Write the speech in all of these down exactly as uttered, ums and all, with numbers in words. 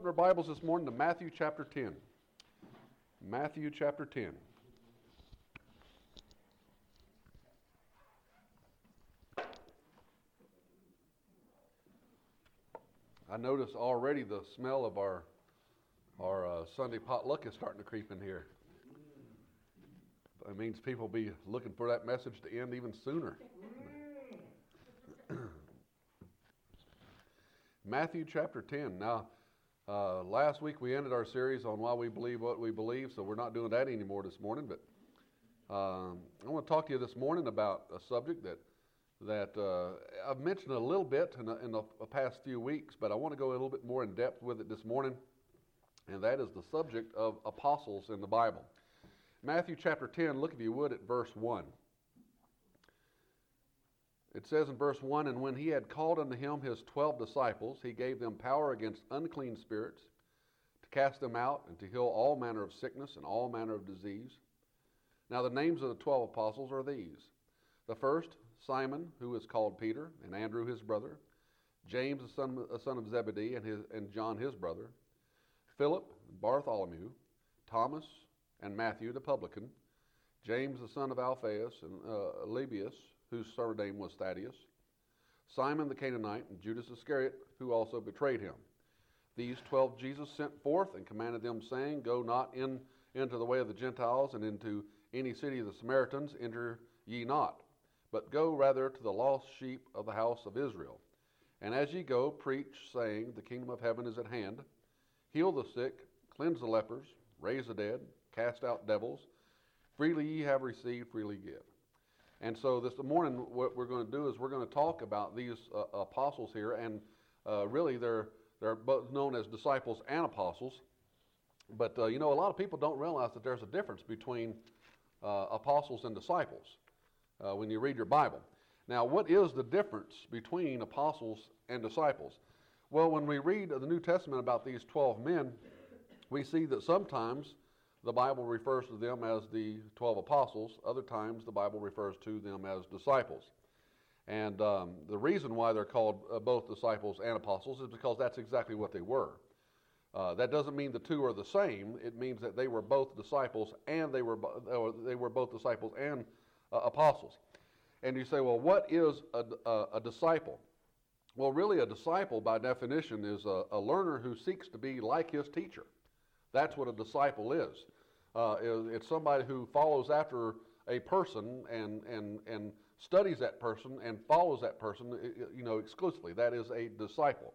open our Bibles this morning to Matthew chapter ten. Matthew chapter ten. I notice already the smell of our our uh, Sunday potluck is starting to creep in here. It means people will be looking for that message to end even sooner. Matthew chapter ten. Now, uh, last week we ended our series on why we believe what we believe, so we're not doing that anymore this morning. But um, I want to talk to you this morning about a subject that that uh, I've mentioned a little bit in the, in the past few weeks, but I want to go a little bit more in depth with it this morning, and that is the subject of apostles in the Bible. Matthew chapter ten, look if you would at verse one. It says in verse one, "And when he had called unto him his twelve disciples, he gave them power against unclean spirits, to cast them out, and to heal all manner of sickness and all manner of disease. Now the names of the twelve apostles are these: the first, Simon, who is called Peter, and Andrew his brother, James the son, the son of Zebedee, and, his, and John his brother, Philip, and Bartholomew, Thomas, and Matthew the publican, James the son of Alphaeus, and uh, Lebbaeus, whose surname was Thaddeus, Simon the Canaanite, and Judas Iscariot, who also betrayed him. These twelve Jesus sent forth and commanded them, saying, Go not in into the way of the Gentiles, and into any city of the Samaritans enter ye not, but go rather to the lost sheep of the house of Israel. And as ye go, preach, saying, The kingdom of heaven is at hand. Heal the sick, cleanse the lepers, raise the dead, cast out devils. Freely ye have received, freely give." And so this morning, what we're going to do is we're going to talk about these uh, apostles here, and uh, really they're they're both known as disciples and apostles. But uh, you know, a lot of people don't realize that there's a difference between uh, apostles and disciples uh, when you read your Bible. Now, what is the difference between apostles and disciples? Well, when we read the New Testament about these twelve men, we see that sometimes the Bible refers to them as the twelve apostles. Other times the Bible refers to them as disciples. And um, the reason why they're called uh, both disciples and apostles is because that's exactly what they were. Uh, that doesn't mean the two are the same. It means that they were both disciples and they were bo- they were both disciples and uh, apostles. And you say, well, what is a, a, a disciple? Well, really a disciple by definition is a, a learner who seeks to be like his teacher. That's what a disciple is. Uh, it's somebody who follows after a person and, and, and studies that person and follows that person, you know, exclusively. That is a disciple.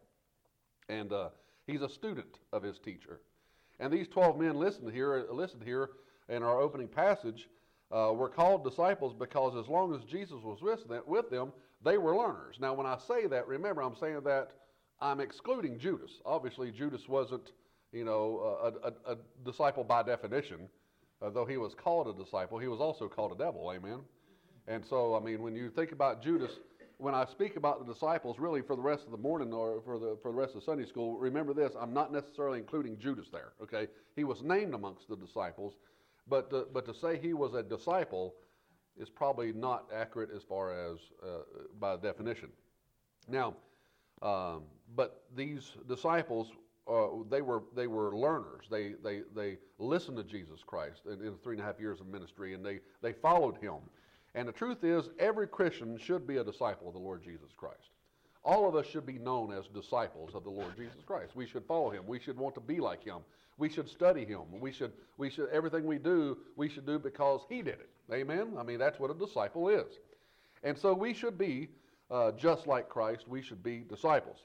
And uh, he's a student of his teacher. And these twelve men listed here, listed here in our opening passage uh, were called disciples because as long as Jesus was with them, with them, they were learners. Now, when I say that, remember, I'm saying that I'm excluding Judas. Obviously, Judas wasn't you know, a, a, a disciple by definition. Uh, though he was called a disciple, he was also called a devil, amen? And so, I mean, when you think about Judas, when I speak about the disciples, really for the rest of the morning or for the for the rest of Sunday school, remember this, I'm not necessarily including Judas there, okay? He was named amongst the disciples, but to, but to say he was a disciple is probably not accurate as far as uh, by definition. Now, um, but these disciples, Uh, they were they were learners. They they they listened to Jesus Christ in, in three and a half years of ministry, and they they followed him. And the truth is, every Christian should be a disciple of the Lord Jesus Christ. All of us should be known as disciples of the Lord Jesus Christ. We should follow him. We should want to be like him. We should study him. We should we should everything we do we should do because he did it. Amen. I mean, that's what a disciple is. And so we should be uh, just like Christ. We should be disciples.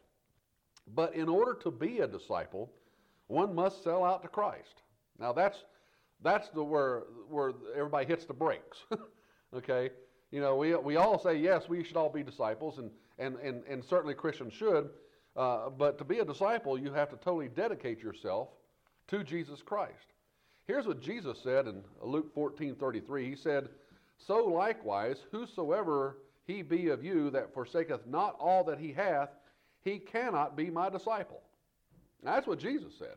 But in order to be a disciple, one must sell out to Christ. Now that's that's the where where everybody hits the brakes. Okay, you know we we all say yes, we should all be disciples, and and and, and certainly Christians should. Uh, but to be a disciple, you have to totally dedicate yourself to Jesus Christ. Here's what Jesus said in Luke fourteen thirty-three. He said, "So likewise, whosoever he be of you that forsaketh not all that he hath, he cannot be my disciple." Now, that's what Jesus said.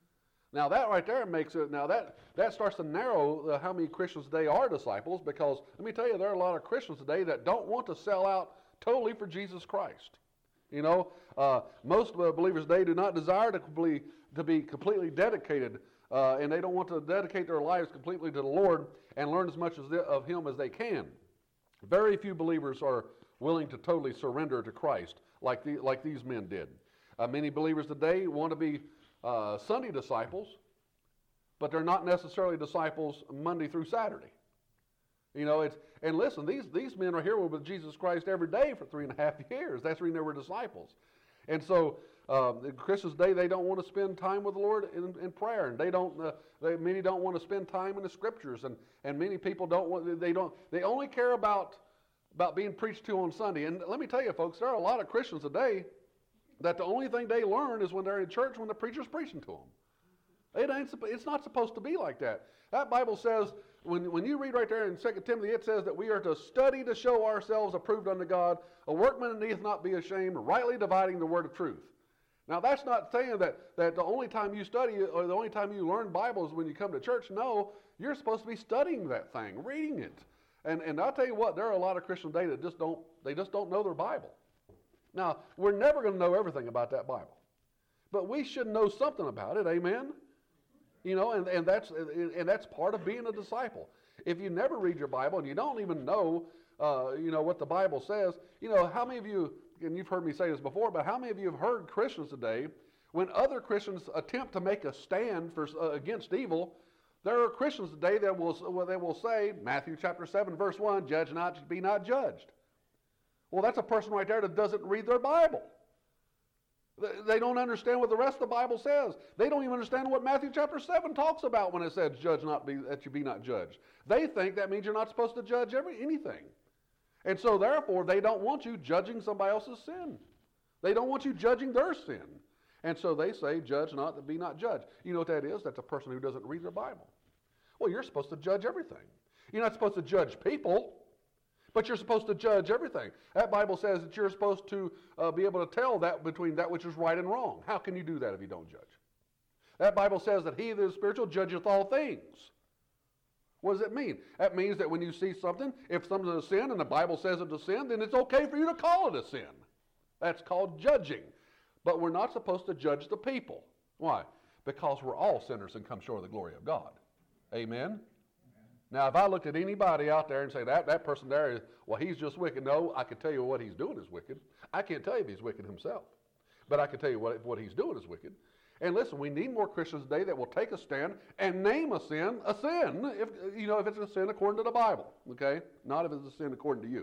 Now that right there makes it, now that, that starts to narrow uh, how many Christians today are disciples, because let me tell you, there are a lot of Christians today that don't want to sell out totally for Jesus Christ. You know, uh, most uh, believers today do not desire to be, to be completely dedicated, uh, and they don't want to dedicate their lives completely to the Lord and learn as much as the, of Him as they can. Very few believers are willing to totally surrender to Christ like, the, like these men did. Uh, many believers today want to be uh, Sunday disciples, but they're not necessarily disciples Monday through Saturday. You know, it's, and listen, these, these men are here with Jesus Christ every day for three and a half years. That's the reason they were disciples. And so, uh, in Christians today, they don't want to spend time with the Lord in, in prayer, and they don't. Uh, they, many don't want to spend time in the Scriptures, and, and many people don't want. They don't. They only care about about being preached to on Sunday. And let me tell you, folks, there are a lot of Christians today that the only thing they learn is when they're in church when the preacher's preaching to them. It ain't. It's not supposed to be like that. That Bible says, when, when you read right there in Second Timothy, it says that we are to study to show ourselves approved unto God, a workman that needeth not be ashamed, rightly dividing the word of truth. Now, that's not saying that, that the only time you study or the only time you learn Bible is when you come to church. No, you're supposed to be studying that thing, reading it. And, and I'll tell you what, there are a lot of Christians today that just don't, they just don't know their Bible. Now, we're never going to know everything about that Bible. But we should know something about it, amen? You know, and, and, that's, and that's part of being a disciple. If you never read your Bible and you don't even know, uh, you know, what the Bible says, you know, how many of you, and you've heard me say this before, but how many of you have heard Christians today, when other Christians attempt to make a stand for, uh, against evil, there are Christians today that will, they will say, Matthew chapter seven, verse one, judge not, be not judged. Well, that's a person right there that doesn't read their Bible. They don't understand what the rest of the Bible says. They don't even understand what Matthew chapter seven talks about when it says, judge not be, that you be not judged. They think that means you're not supposed to judge every, anything. And so therefore, they don't want you judging somebody else's sin. They don't want you judging their sin. And so they say, judge not, that be not judged. You know what that is? That's a person who doesn't read their Bible. Well, you're supposed to judge everything. You're not supposed to judge people, but you're supposed to judge everything. That Bible says that you're supposed to uh, be able to tell that between that which is right and wrong. How can you do that if you don't judge? That Bible says that he that is spiritual judgeth all things. What does it mean? That means that when you see something, if something is a sin and the Bible says it's a sin, then it's okay for you to call it a sin. That's called judging. But we're not supposed to judge the people. Why? Because we're all sinners and come short of the glory of God. Amen? Amen. Now, if I looked at anybody out there and say, that, that person there, is, well, he's just wicked. No, I can tell you what he's doing is wicked. I can't tell you if he's wicked himself. But I can tell you what, what he's doing is wicked. And listen, we need more Christians today that will take a stand and name a sin a sin, if, you know, if it's a sin according to the Bible, okay? Not if it's a sin according to you.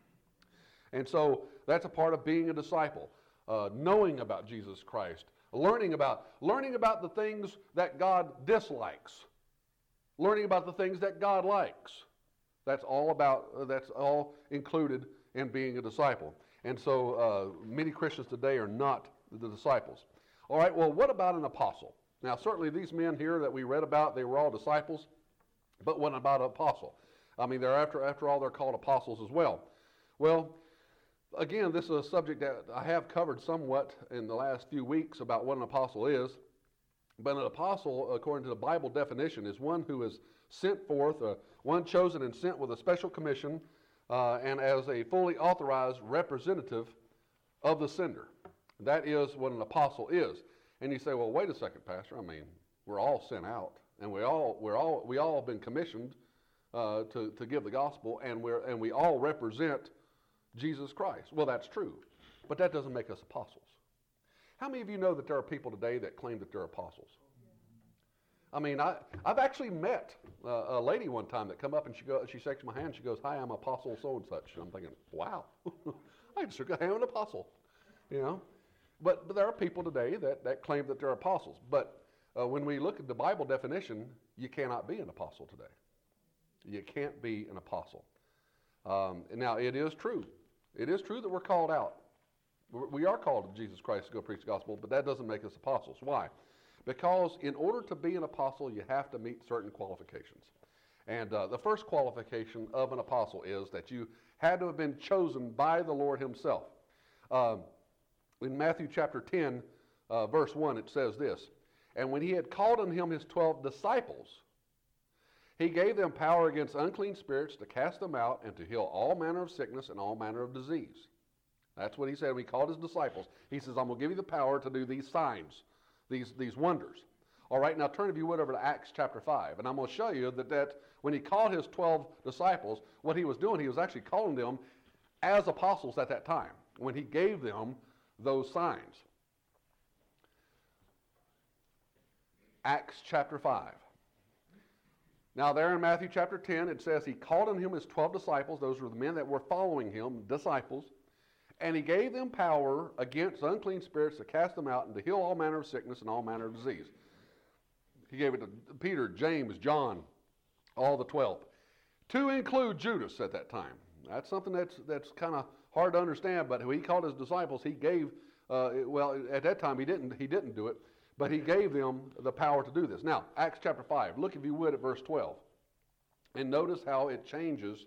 And so that's a part of being a disciple, uh, knowing about Jesus Christ, learning about, learning about the things that God dislikes, learning about the things that God likes. That's all about, uh, that's all included in being a disciple. And so uh, many Christians today are not the disciples. All right, well, what about an apostle? Now, certainly these men here that we read about, they were all disciples, but what about an apostle? I mean, they're after, after all, they're called apostles as well. Well, again, this is a subject that I have covered somewhat in the last few weeks about what an apostle is. But an apostle, according to the Bible definition, is one who is sent forth, uh, one chosen and sent with a special commission, uh, and as a fully authorized representative of the sender. That is what an apostle is. And you say, well, wait a second, Pastor. I mean, we're all sent out, and we all we're all we all have been commissioned uh, to to give the gospel, and we're and we all represent Jesus Christ. Well, that's true, but that doesn't make us apostles. How many of you know that there are people today that claim that they're apostles? I mean, I, I've actually met uh, a lady one time that come up and she go, she shakes my hand. She goes, "Hi, I'm apostle so and such." And I'm thinking, wow, I just shook a hand with an apostle, you know. But, but there are people today that, that claim that they're apostles. But uh, when we look at the Bible definition, you cannot be an apostle today. You can't be an apostle. Um, now, it is true. It is true that we're called out. We are called to Jesus Christ to go preach the gospel, but that doesn't make us apostles. Why? Because in order to be an apostle, you have to meet certain qualifications. And uh, the first qualification of an apostle is that you had to have been chosen by the Lord himself. Um, in Matthew chapter ten, uh, verse one, it says this, "And when he had called on him his twelve disciples, he gave them power against unclean spirits to cast them out and to heal all manner of sickness and all manner of disease." That's what he said when he called his disciples. He says, I'm going to give you the power to do these signs, these, these wonders. All right, now turn, if you would, over to Acts chapter five. And I'm going to show you that, that when he called his twelve disciples, what he was doing, he was actually calling them as apostles at that time, when he gave them those signs. Acts chapter five. Now there in Matthew chapter ten, it says he called on him his twelve disciples. Those were the men that were following him, disciples. And he gave them power against unclean spirits to cast them out and to heal all manner of sickness and all manner of disease. He gave it to Peter, James, John, all the twelve. To include Judas at that time. That's something that's that's kind of hard to understand, but when he called his disciples, he gave, uh, well, at that time he didn't, he didn't do it, but he gave them the power to do this. Now, Acts chapter five, look if you would at verse twelve, and notice how it changes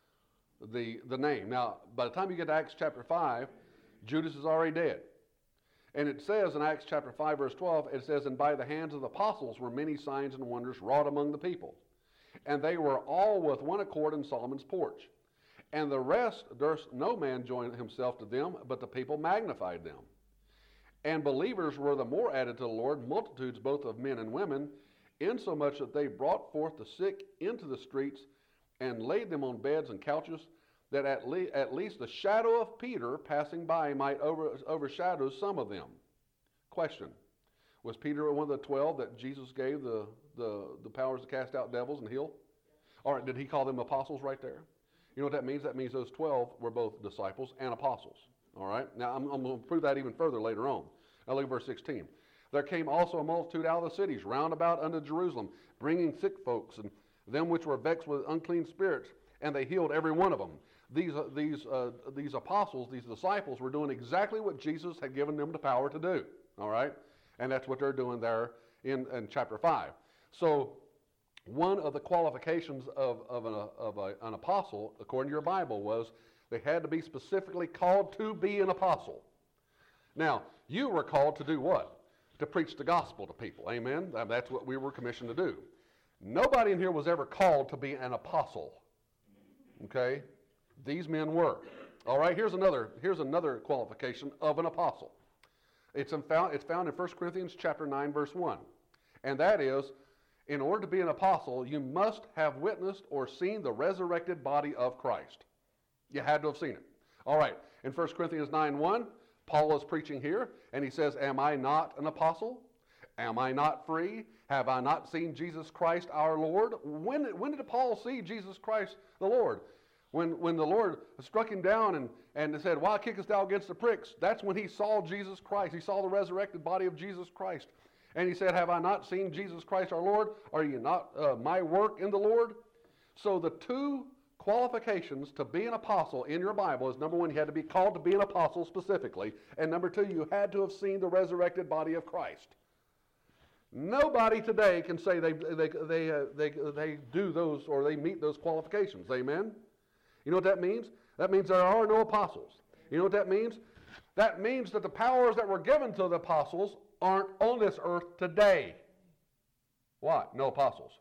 the, the name. Now, by the time you get to Acts chapter five, Judas is already dead. And it says in Acts chapter five, verse twelve, it says, and by the hands of the apostles were many signs and wonders wrought among the people. And they were all with one accord in Solomon's porch. And the rest durst no man join himself to them, but the people magnified them. And believers were the more added to the Lord, multitudes both of men and women, insomuch that they brought forth the sick into the streets and laid them on beds and couches, that at, le- at least the shadow of Peter passing by might over- overshadow some of them. Question: was Peter one of the twelve that Jesus gave the, the, the powers to cast out devils and heal? All right, did he call them apostles right there? You know what that means? That means those twelve were both disciples and apostles. All right? Now, I'm, I'm going to prove that even further later on. Now, look at verse sixteen. There came also a multitude out of the cities round about unto Jerusalem, bringing sick folks, and them which were vexed with unclean spirits, and they healed every one of them. These, uh, these, uh, these apostles, these disciples, were doing exactly what Jesus had given them the power to do. All right? And that's what they're doing there in, in chapter five. So, one of the qualifications of, of, an, of a, an apostle, according to your Bible, was they had to be specifically called to be an apostle. Now, you were called to do what? To preach the gospel to people. Amen? That's what we were commissioned to do. Nobody in here was ever called to be an apostle. Okay? These men were. All right, here's another, here's another qualification of an apostle. It's found, it's found in First Corinthians chapter nine, verse one. And that is, in order to be an apostle, you must have witnessed or seen the resurrected body of Christ. You had to have seen it. All right, in First Corinthians nine one, Paul is preaching here, and he says, am I not an apostle? Am I not free? Have I not seen Jesus Christ our Lord? When, when did Paul see Jesus Christ the Lord? When, when the Lord struck him down and, and said, why kickest thou against the pricks? That's when he saw Jesus Christ. He saw the resurrected body of Jesus Christ. And he said, have I not seen Jesus Christ our Lord? Are you not uh, my work in the Lord? So the two qualifications to be an apostle in your Bible is, number one, you had to be called to be an apostle specifically. And number two, you had to have seen the resurrected body of Christ. Nobody today can say they, they, they, uh, they, they do those or they meet those qualifications. Amen? You know what that means? That means there are no apostles. You know what that means? That means that the powers that were given to the apostles aren't on this earth today. What? No apostles.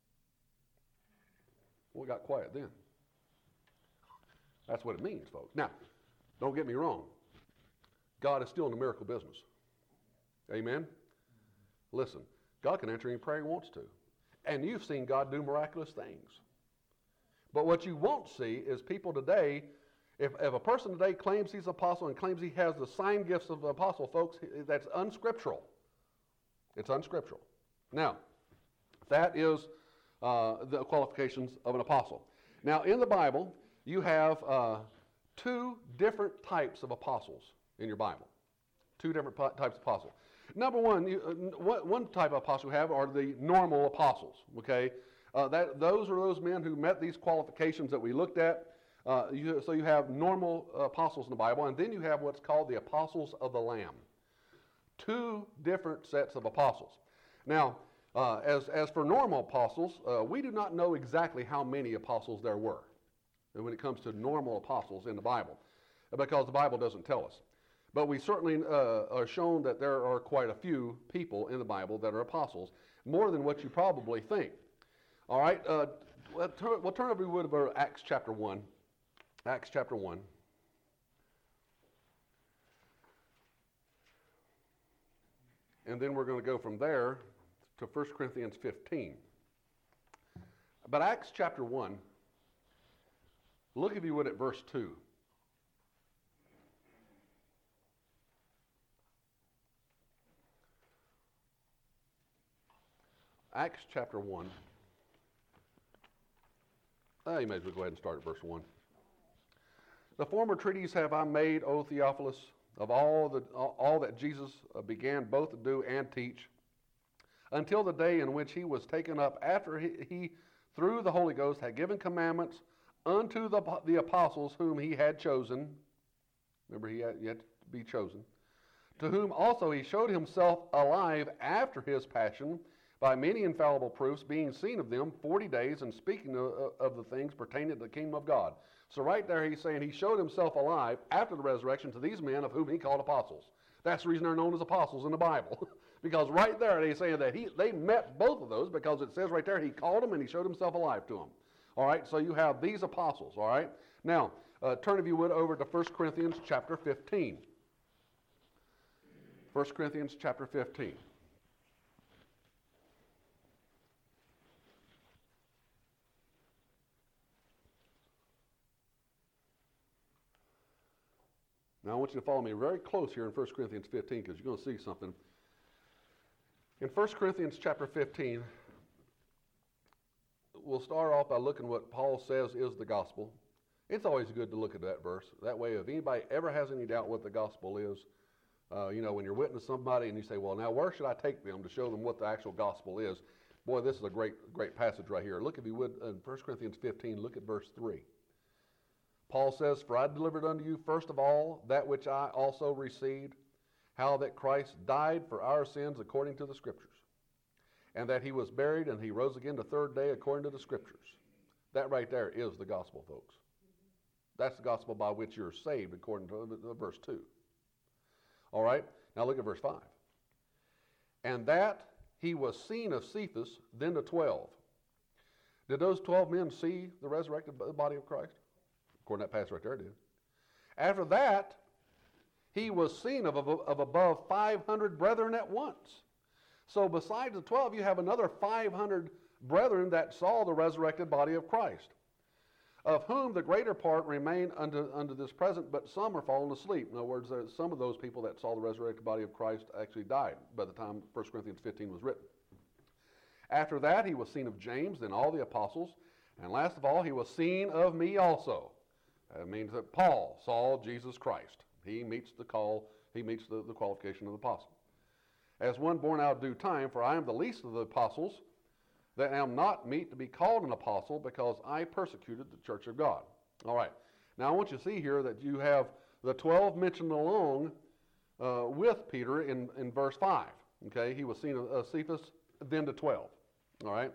Well, we got quiet then. That's what it means, folks. Now, don't get me wrong. God is still in the miracle business. Amen? Listen, God can answer any prayer he wants to. And you've seen God do miraculous things. But what you won't see is people today, if, if a person today claims he's an apostle and claims he has the sign gifts of an apostle, folks, that's unscriptural. It's unscriptural. Now, that is uh, the qualifications of an apostle. Now, in the Bible, you have uh, two different types of apostles in your Bible. Two different po- types of apostles. Number one, you, uh, one type of apostle you have are the normal apostles, okay? Uh, that, those are those men who met these qualifications that we looked at. Uh, you, so you have normal uh, apostles in the Bible, and then you have what's called the apostles of the Lamb. Two different sets of apostles. Now, uh, as, as for normal apostles, uh, we do not know exactly how many apostles there were when it comes to normal apostles in the Bible, because the Bible doesn't tell us. But we certainly uh, are shown that there are quite a few people in the Bible that are apostles, more than what you probably think. All right, uh, we'll, turn, we'll turn over to Acts chapter one. Acts chapter one. and then we're going to go from there to First Corinthians fifteen. But Acts chapter one, look if you would at verse two. Acts chapter one. Uh, you may as well go ahead and start at verse one. The former treatise have I made, O Theophilus, of all, the, all that Jesus began both to do and teach, until the day in which he was taken up, after he, he through the Holy Ghost, had given commandments unto the, the apostles whom he had chosen. Remember, he had yet to be chosen. To whom also he showed himself alive after his passion, by many infallible proofs, being seen of them forty days, and speaking of, of the things pertaining to the kingdom of God. So right there he's saying he showed himself alive after the resurrection to these men of whom he called apostles. That's the reason they're known as apostles in the Bible. Because right there he's saying that he, they met both of those, because it says right there he called them and he showed himself alive to them. All right, so you have these apostles, all right? Now, uh, turn if you would over to First Corinthians chapter fifteen. First Corinthians chapter fifteen. Now I want you to follow me very close here in First Corinthians fifteen, because you're going to see something. In First Corinthians chapter fifteen, we'll start off by looking what Paul says is the gospel. It's always good to look at that verse. That way, if anybody ever has any doubt what the gospel is, uh, you know, when you're witnessing somebody and you say, well, now where should I take them to show them what the actual gospel is? Boy, this is a great, great passage right here. Look, if you would, in First Corinthians fifteen, look at verse three. Paul says, for I delivered unto you first of all that which I also received, how that Christ died for our sins according to the Scriptures, and that he was buried and he rose again the third day according to the Scriptures. That right there is the gospel, folks. That's the gospel by which you're saved according to verse two. All right, now look at verse five. And that he was seen of Cephas, then the twelve. Did those twelve men see the resurrected body of Christ? According to that passage right there, it did. After that, he was seen of, of, of above five hundred brethren at once. So besides the twelve, you have another five hundred brethren that saw the resurrected body of Christ, of whom the greater part remain unto, unto this present, but some are fallen asleep. In other words, uh, some of those people that saw the resurrected body of Christ actually died by the time First Corinthians fifteen was written. After that, he was seen of James, then all the apostles, and last of all, he was seen of me also. That means that Paul saw Jesus Christ. He meets the call, he meets the, the qualification of the apostle. As one born out of due time, for I am the least of the apostles, that am not meet to be called an apostle, because I persecuted the church of God. All right. Now I want you to see here that you have the twelve mentioned along uh, with Peter in, in verse five. Okay, he was seen of uh, Cephas, then the twelve. All right.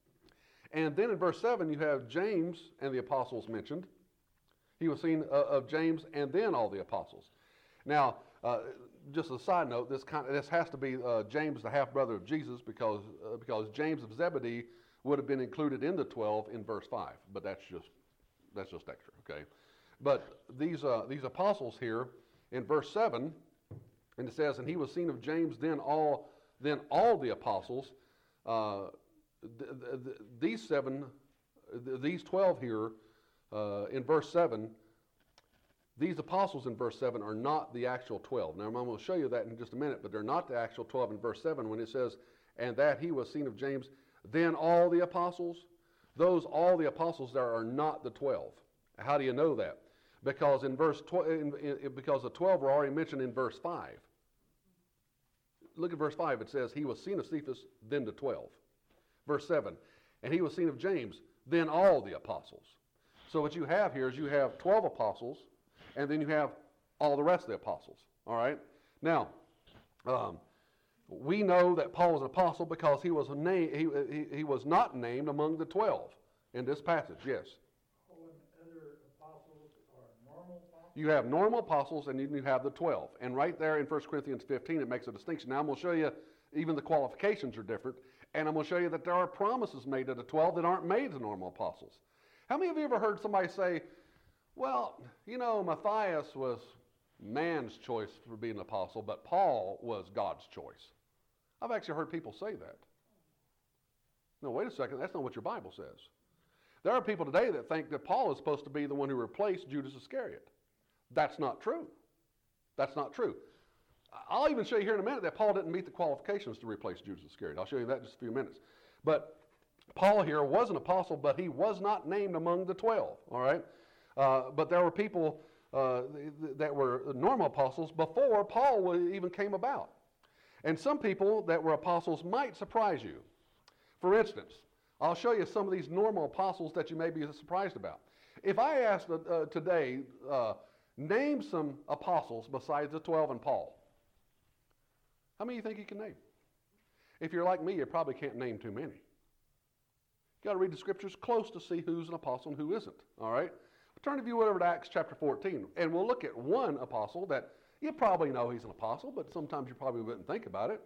And then in verse seven, you have James and the apostles mentioned. He was seen uh, of James and then all the apostles. Now, uh, just a side note, this kind of, this has to be uh, James, the half-brother of Jesus, because uh, because James of Zebedee would have been included in the twelve in verse five. But that's just that's just extra, okay? But these uh, these apostles here in verse seven, and it says, and he was seen of James, then all then all the apostles. Uh, th- th- th- these seven, th- these twelve here. Uh, in verse seven, these apostles in verse seven are not the actual twelve. Now, I'm going to show you that in just a minute, but they're not the actual twelve in verse seven when it says, and that he was seen of James, then all the apostles. Those all the apostles there are not the twelve. How do you know that? Because in verse tw- in, in, because the twelve were already mentioned in verse five. Look at verse five. It says, he was seen of Cephas, then the twelve. Verse seven, and he was seen of James, then all the apostles. So what you have here is you have twelve apostles, and then you have all the rest of the apostles. All right? Now, um, we know that Paul was an apostle because he was, na- he, he, he was not named among the twelve in this passage. Yes? Oh, and other apostles are normal apostles? You have normal apostles, and then you have the twelve. And right there in First Corinthians fifteen, it makes a distinction. Now, I'm going to show you even the qualifications are different, and I'm going to show you that there are promises made to the twelve that aren't made to normal apostles. How many of you ever heard somebody say, well, you know, Matthias was man's choice for being an apostle, but Paul was God's choice? I've actually heard people say that. No, wait a second, that's not what your Bible says. There are people today that think that Paul is supposed to be the one who replaced Judas Iscariot. That's not true. That's not true. I'll even show you here in a minute that Paul didn't meet the qualifications to replace Judas Iscariot. I'll show you that in just a few minutes. But Paul here was an apostle, but he was not named among the twelve, all right? Uh, but there were people uh, that were normal apostles before Paul even came about. And some people that were apostles might surprise you. For instance, I'll show you some of these normal apostles that you may be surprised about. If I asked uh, today, uh, name some apostles besides the twelve and Paul, how many do you think you can name? If you're like me, you probably can't name too many. You've got to read the scriptures close to see who's an apostle and who isn't, all right? Turn, if you would, over to Acts chapter fourteen, and we'll look at one apostle that you probably know he's an apostle, but sometimes you probably wouldn't think about it.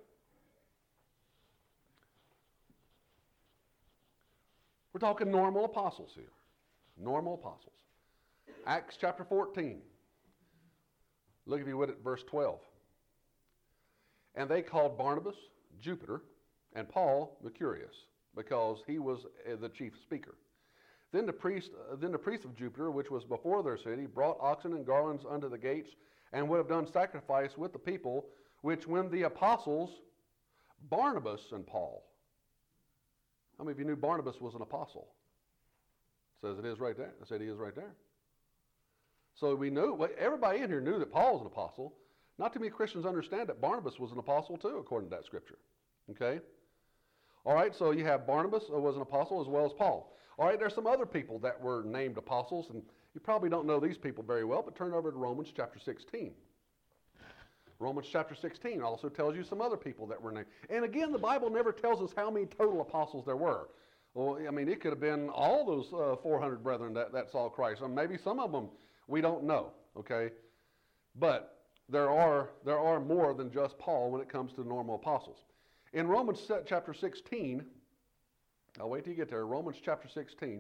We're talking normal apostles here. Normal apostles. Acts chapter fourteen. Look, if you would, at verse twelve. And they called Barnabas Jupiter and Paul Mercurius, because he was uh, the chief speaker. Then the priest, uh, then the priest of Jupiter, which was before their city, brought oxen and garlands unto the gates, and would have done sacrifice with the people, which when the apostles, Barnabas and Paul. How many of you knew Barnabas was an apostle? It says it is right there. I said he is right there. So we knew, well, everybody in here knew that Paul was an apostle. Not too many Christians understand that Barnabas was an apostle too, according to that scripture. Okay? All right, so you have Barnabas was an apostle as well as Paul. All right, there's some other people that were named apostles, and you probably don't know these people very well, but turn over to Romans chapter sixteen. Romans chapter sixteen also tells you some other people that were named. And again, the Bible never tells us how many total apostles there were. Well, I mean, it could have been all those uh, four hundred brethren that, that saw Christ. Or maybe some of them, we don't know, okay? But there are, there are more than just Paul when it comes to normal apostles. In Romans chapter sixteen, I'll wait till you get there, Romans chapter sixteen.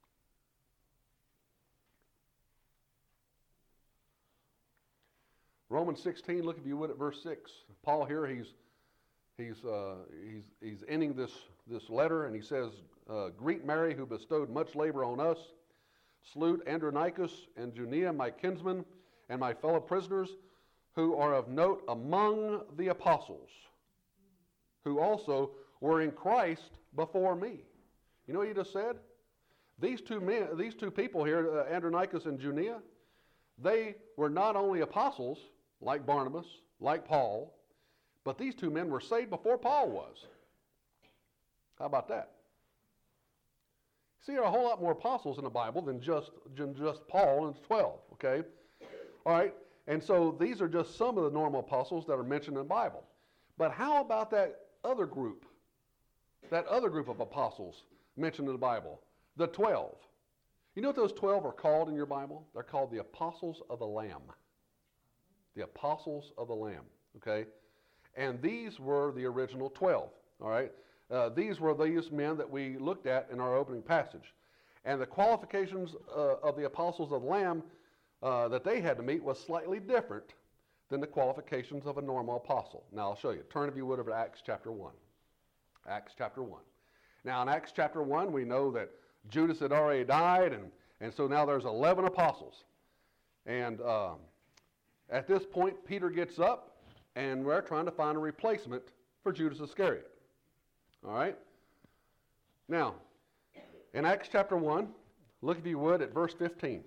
Romans sixteen, look if you would at verse six. Paul here, he's he's uh, he's he's ending this this letter, and he says, uh, "Greet Mary, who bestowed much labor on us. Salute Andronicus and Junia, my kinsmen, and my fellow prisoners, who are of note among the apostles, who also were in Christ before me." You know what he just said? These two men, these two people here, uh, Andronicus and Junia, they were not only apostles, like Barnabas, like Paul, but these two men were saved before Paul was. How about that? See, there are a whole lot more apostles in the Bible than just, than just Paul and twelve, okay? All right, and so these are just some of the normal apostles that are mentioned in the Bible. But how about that other group, that other group of apostles mentioned in the Bible, the twelve? You know what those twelve are called in your Bible? They're called the apostles of the Lamb. The apostles of the Lamb, okay? And these were the original twelve, all right? Uh, these were these men that we looked at in our opening passage. And the qualifications uh, of the apostles of the Lamb uh, that they had to meet was slightly different than the qualifications of a normal apostle. Now, I'll show you. Turn, if you would, over to Acts chapter one. Acts chapter one. Now, in Acts chapter one, we know that Judas had already died, and, and so now there's eleven apostles. And um, at this point, Peter gets up, and we're trying to find a replacement for Judas Iscariot. All right? Now, in Acts chapter one, look, if you would, at verse fifteen.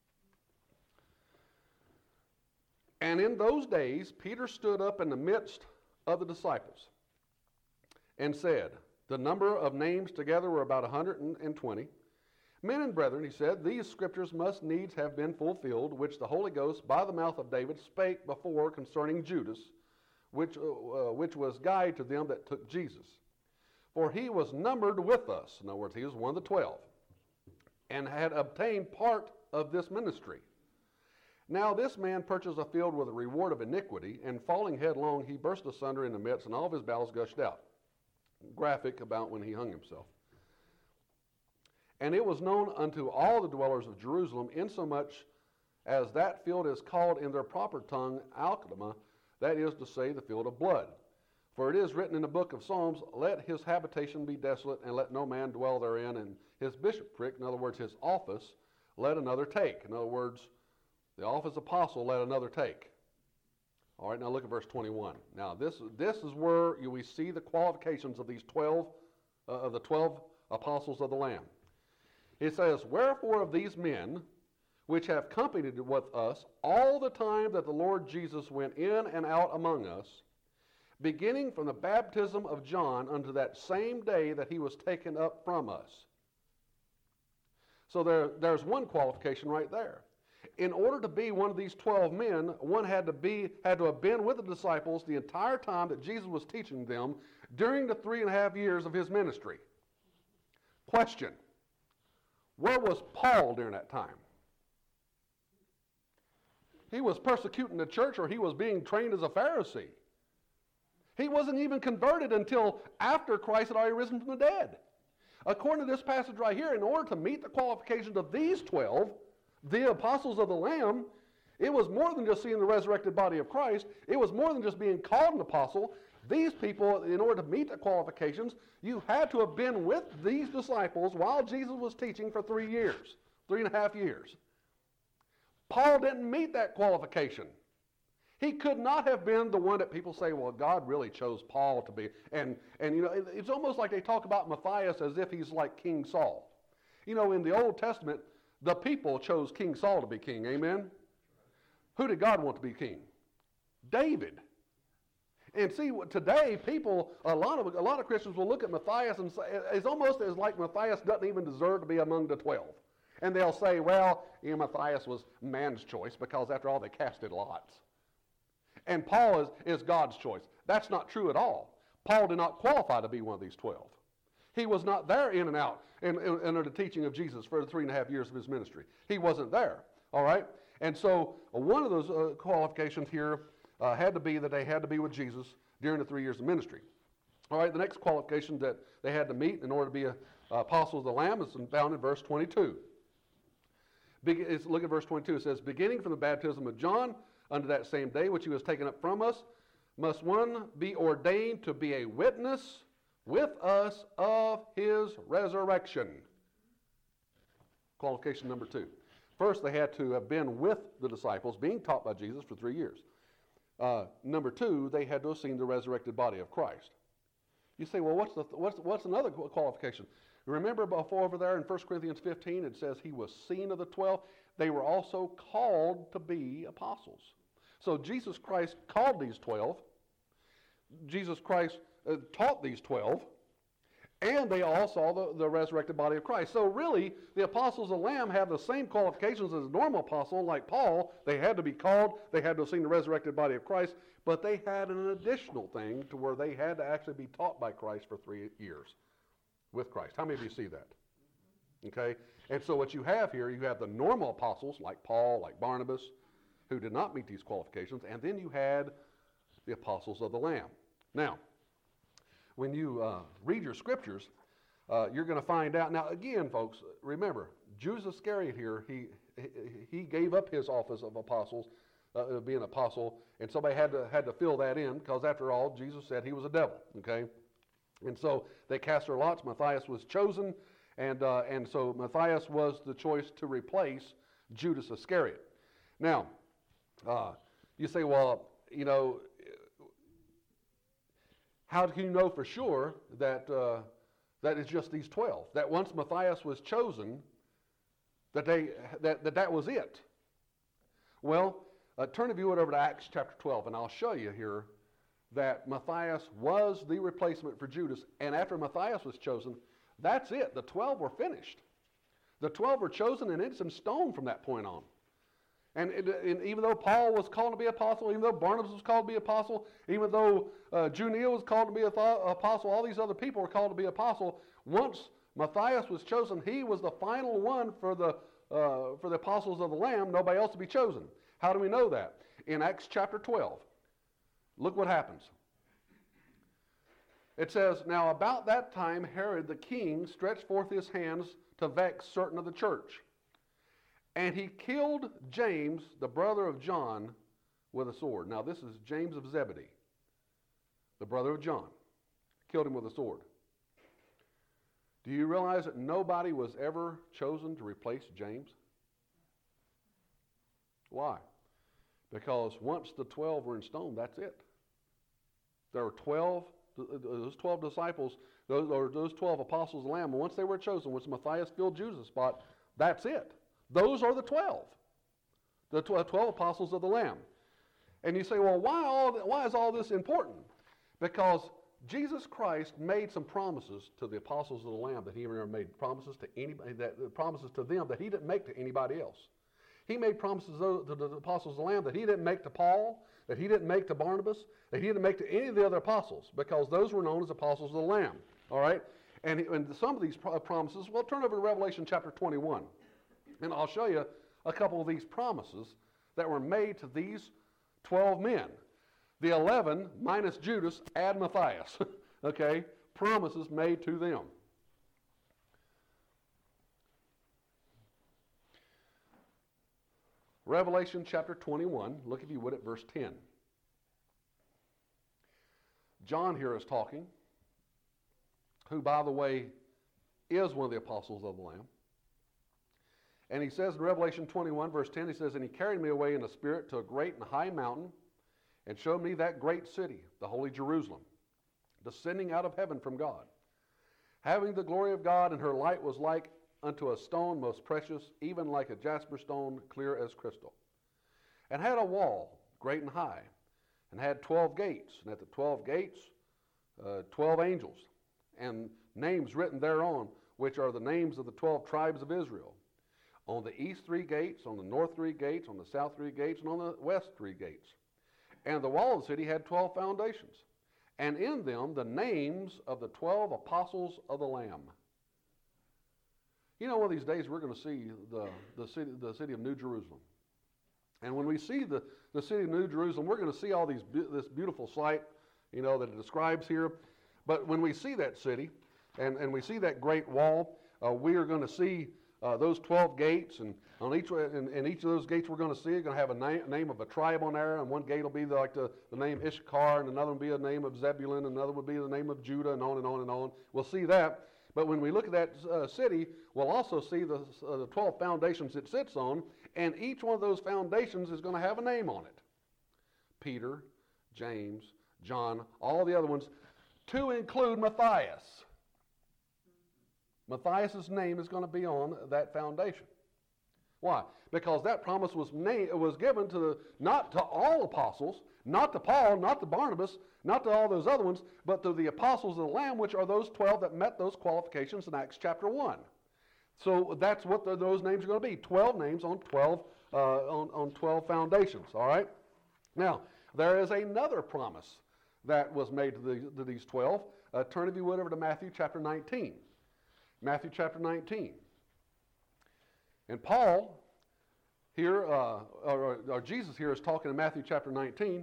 "And in those days, Peter stood up in the midst of the disciples and said," the number of names together were about one hundred twenty. "Men and brethren," he said, "these scriptures must needs have been fulfilled, which the Holy Ghost by the mouth of David spake before concerning Judas, which, uh, which was guide to them that took Jesus. For he was numbered with us," in other words, he was one of the twelve, "and had obtained part of this ministry. Now this man purchased a field with a reward of iniquity, and falling headlong, he burst asunder in the midst, and all of his bowels gushed out." Graphic about when he hung himself. "And it was known unto all the dwellers of Jerusalem, insomuch as that field is called in their proper tongue Alkdama, that is to say, the field of blood. For it is written in the book of Psalms, let his habitation be desolate, and let no man dwell therein, and his bishopric, in other words, his office, let another take. In other words, the office of apostle, let another take. All right, now look at verse twenty-one. Now, this, this is where you, we see the qualifications of these twelve, uh, of the twelve apostles of the Lamb. It says, wherefore of these men, which have companied with us all the time that the Lord Jesus went in and out among us, beginning from the baptism of John unto that same day that he was taken up from us. So there, there's one qualification right there. In order to be one of these twelve men, one had to be had to have been with the disciples the entire time that Jesus was teaching them during the three and a half years of his ministry. Question: where was Paul during that time? He was persecuting the church, or he was being trained as a Pharisee. He wasn't even converted until after Christ had already risen from the dead. According to this passage right here, in order to meet the qualifications of these twelve, the apostles of the Lamb, it was more than just seeing the resurrected body of Christ. It was more than just being called an apostle. These people, in order to meet the qualifications, you had to have been with these disciples while Jesus was teaching for three years, three and a half years. Paul didn't meet that qualification. He could not have been the one that people say, well, God really chose Paul to be. And, and you know, it, it's almost like they talk about Matthias as if he's like King Saul. You know, in the Old Testament, the people chose King Saul to be king. Amen? Who did God want to be king? David. And see, today, people, a lot of a lot of Christians will look at Matthias and say, it's almost as like Matthias doesn't even deserve to be among the twelve. And they'll say, well, you know, Matthias was man's choice because after all, they casted lots. And Paul is, is God's choice. That's not true at all. Paul did not qualify to be one of these twelve. He was not there in and out in, in, under the teaching of Jesus for the three and a half years of his ministry. He wasn't there, all right? And so uh, one of those uh, qualifications here uh, had to be that they had to be with Jesus during the three years of ministry. All right, the next qualification that they had to meet in order to be a, uh, apostle of the Lamb is found in verse twenty-two. Be, look at verse twenty-two. It says, beginning from the baptism of John unto that same day which he was taken up from us, must one be ordained to be a witness with us of his resurrection. Qualification number two. First, they had to have been with the disciples, being taught by Jesus for three years. Uh, number two, they had to have seen the resurrected body of Christ. You say, well, what's, the, what's, what's another qualification? Remember before over there in First Corinthians fifteen, it says he was seen of the twelve. They were also called to be apostles. So Jesus Christ called these twelve. Jesus Christ uh, taught these twelve. And they all saw the, the resurrected body of Christ. So really, the apostles of the Lamb have the same qualifications as a normal apostle, like Paul. They had to be called. They had to have seen the resurrected body of Christ. But they had an additional thing to where they had to actually be taught by Christ for three years with Christ. How many of you see that? Okay? And so what you have here, you have the normal apostles, like Paul, like Barnabas, who did not meet these qualifications. And then you had the apostles of the Lamb. Now, when you uh, read your scriptures, uh, you're going to find out. Now, again, folks, remember, Judas Iscariot here, he, he gave up his office of apostles, uh, being an apostle, and somebody had to, had to fill that in, because after all, Jesus said he was a devil, okay? And so they cast their lots. Matthias was chosen, and, uh, and so Matthias was the choice to replace Judas Iscariot. Now, uh, you say, well, you know, how can you know for sure that uh, that it's just these twelve? That once Matthias was chosen, that they that that, that was it? Well, uh, turn if you would over to Acts chapter twelve, and I'll show you here that Matthias was the replacement for Judas. And after Matthias was chosen, that's it. The twelve were finished. The twelve were chosen, and it's in stone from that point on. And, it, and even though Paul was called to be apostle, even though Barnabas was called to be apostle, even though uh, Junia was called to be an th- apostle, all these other people were called to be apostle, once Matthias was chosen, he was the final one for the, uh, for the apostles of the Lamb, nobody else to be chosen. How do we know that? In Acts chapter twelve, look what happens. It says, now about that time Herod the king stretched forth his hands to vex certain of the church. And he killed James, the brother of John, with a sword. Now, this is James of Zebedee. the brother of John, killed him with a sword. Do you realize that nobody was ever chosen to replace James? Why? Because once the twelve were in stone, that's it. There were twelve, those twelve disciples, those, or those twelve apostles of the Lamb, and once they were chosen, once Matthias filled Judas' spot, that's it. Those are the twelve. The twelve apostles of the Lamb. And you say, well, why, all, why is all this important? Because Jesus Christ made some promises to the apostles of the Lamb that he never made promises to anybody, that promises to them that he didn't make to anybody else. He made promises to the apostles of the Lamb that he didn't make to Paul, that he didn't make to Barnabas, that he didn't make to any of the other apostles, because those were known as apostles of the Lamb. All right? And, and some of these promises, well, turn over to Revelation chapter twenty-one, and I'll show you a couple of these promises that were made to these twelve men. The eleven, minus Judas, add Matthias. Okay? Promises made to them. Revelation chapter twenty-one, look if you would at verse ten. John here is talking, who, by the way, is one of the apostles of the Lamb. And he says in Revelation twenty-one, verse ten, he says, "And he carried me away in the Spirit to a great and high mountain, and showed me that great city, the holy Jerusalem, descending out of heaven from God, having the glory of God, and her light was like unto a stone most precious, even like a jasper stone, clear as crystal. And had a wall, great and high, and had twelve gates, and at the twelve gates, uh, twelve angels, and names written thereon, which are the names of the twelve tribes of Israel. On the east three gates, on the north three gates, on the south three gates, and on the west three gates. And the wall of the city had twelve foundations, and in them the names of the twelve apostles of the Lamb." You know, one of these days we're going to see the, the, city, the city of New Jerusalem. And when we see the, the city of New Jerusalem, we're going to see all these this beautiful sight, you know, that it describes here. But when we see that city, and, and we see that great wall, uh, we are going to see uh, those twelve gates, and on each in, in each of those gates we're going to see are going to have a name, name of a tribe on there, and one gate will be the, like the, the name Issachar, and another will be the name of Zebulun, and another will be the name of Judah, and on and on and on. We'll see that. But when we look at that uh, city, we'll also see the, uh, the twelve foundations it sits on, and each one of those foundations is going to have a name on it. Peter, James, John, all the other ones, to include Matthias. Matthias' name is going to be on that foundation. Why? Because that promise was na- was given to the, not to all apostles, not to Paul, not to Barnabas, not to all those other ones, but to the apostles of the Lamb, which are those twelve that met those qualifications in Acts chapter one. So that's what the, those names are going to be. twelve names on twelve, uh, on, on twelve foundations, all right? Now, there is another promise that was made to, the, to these twelve. Uh, turn, if you would, over to Matthew chapter nineteen. Matthew chapter nineteen. And Paul here, uh, or, or Jesus here is talking in Matthew chapter nineteen.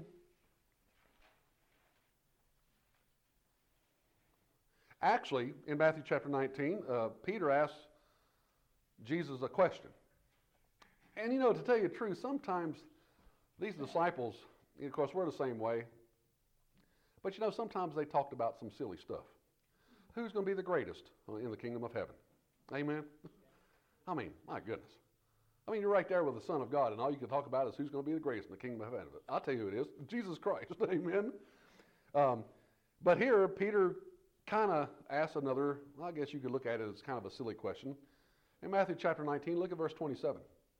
Actually, in Matthew chapter nineteen, uh, Peter asks Jesus a question. And you know, to tell you the truth, sometimes these disciples, of course, we're the same way, but you know, sometimes they talked about some silly stuff. Who's going to be the greatest in the kingdom of heaven? Amen? I mean, my goodness. I mean, you're right there with the Son of God, and all you can talk about is who's going to be the greatest in the kingdom of heaven. I'll tell you who it is, Jesus Christ. Amen? Um, but here, Peter kind of asks another, well, I guess you could look at it as kind of a silly question. In Matthew chapter nineteen, look at verse twenty-seven.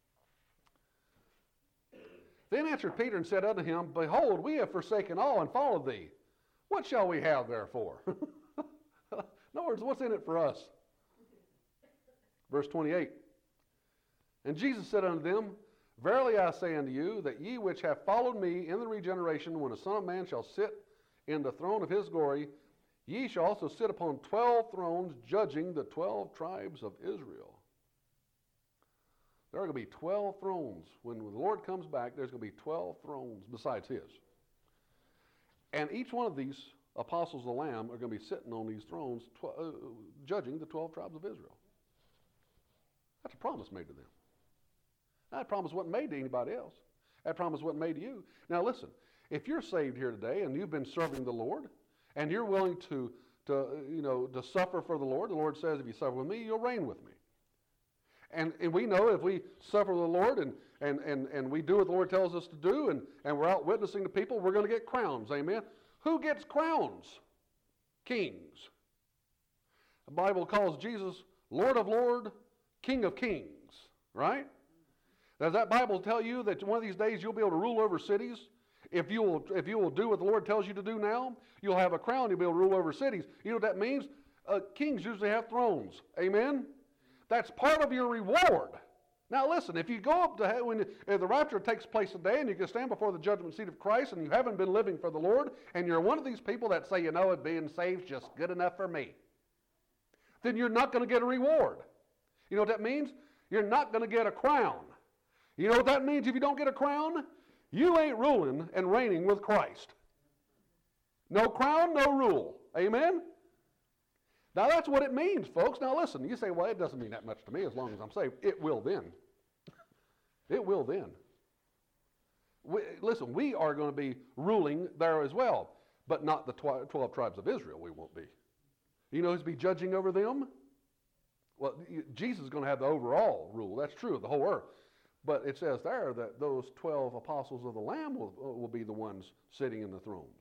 "Then answered Peter and said unto him, Behold, we have forsaken all and followed thee. What shall we have therefore?" In other words, what's in it for us? Verse twenty-eight. "And Jesus said unto them, Verily I say unto you, that ye which have followed me in the regeneration, when the Son of Man shall sit in the throne of his glory, ye shall also sit upon twelve thrones, judging the twelve tribes of Israel." There are going to be twelve thrones. When the Lord comes back, there's going to be twelve thrones besides his. And each one of these apostles of the Lamb are going to be sitting on these thrones, tw- uh, judging the twelve tribes of Israel. That's a promise made to them. That promise wasn't made to anybody else. That promise wasn't made to you. Now listen, if you're saved here today and you've been serving the Lord, and you're willing to, to, you know, to suffer for the Lord, the Lord says, if you suffer with me, you'll reign with me. And, and we know if we suffer with the Lord and, and, and, and we do what the Lord tells us to do, and, and we're out witnessing to people, we're going to get crowns. Amen? Who gets crowns? Kings. The Bible calls Jesus Lord of Lords, King of Kings. Right? Does that Bible tell you that one of these days you'll be able to rule over cities? If you will, if you will do what the Lord tells you to do now, you'll have a crown, you'll be able to rule over cities. You know what that means? Uh, kings usually have thrones. Amen? That's part of your reward. Now listen, if you go up to heaven, if the rapture takes place today and you can stand before the judgment seat of Christ and you haven't been living for the Lord, and you're one of these people that say, you know, it being saved is just good enough for me, then you're not going to get a reward. You know what that means? You're not going to get a crown. You know what that means if you don't get a crown? You ain't ruling and reigning with Christ. No crown, no rule. Amen? Now that's what it means, folks. Now listen, you say, well, it doesn't mean that much to me as long as I'm saved. It will then. It will then. We, listen, we are going to be ruling there as well, but not the twelve tribes of Israel we won't be. You know who's be judging over them? Well, Jesus is going to have the overall rule. That's true of the whole earth. But it says there that those twelve apostles of the Lamb will, will be the ones sitting in the thrones.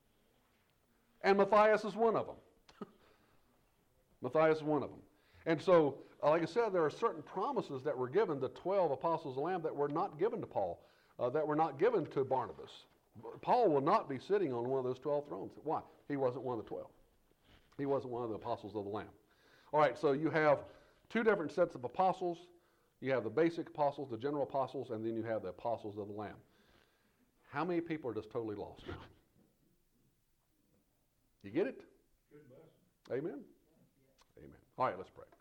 And Matthias is one of them. Matthias is one of them. And so, like I said, there are certain promises that were given to twelve apostles of the Lamb that were not given to Paul, uh, that were not given to Barnabas. Paul will not be sitting on one of those twelve thrones. Why? He wasn't one of the twelve. He wasn't one of the apostles of the Lamb. All right, so you have two different sets of apostles. You have the basic apostles, the general apostles, and then you have the apostles of the Lamb. How many people are just totally lost now? You get it? Good lesson. Amen? Amen. All right, let's pray.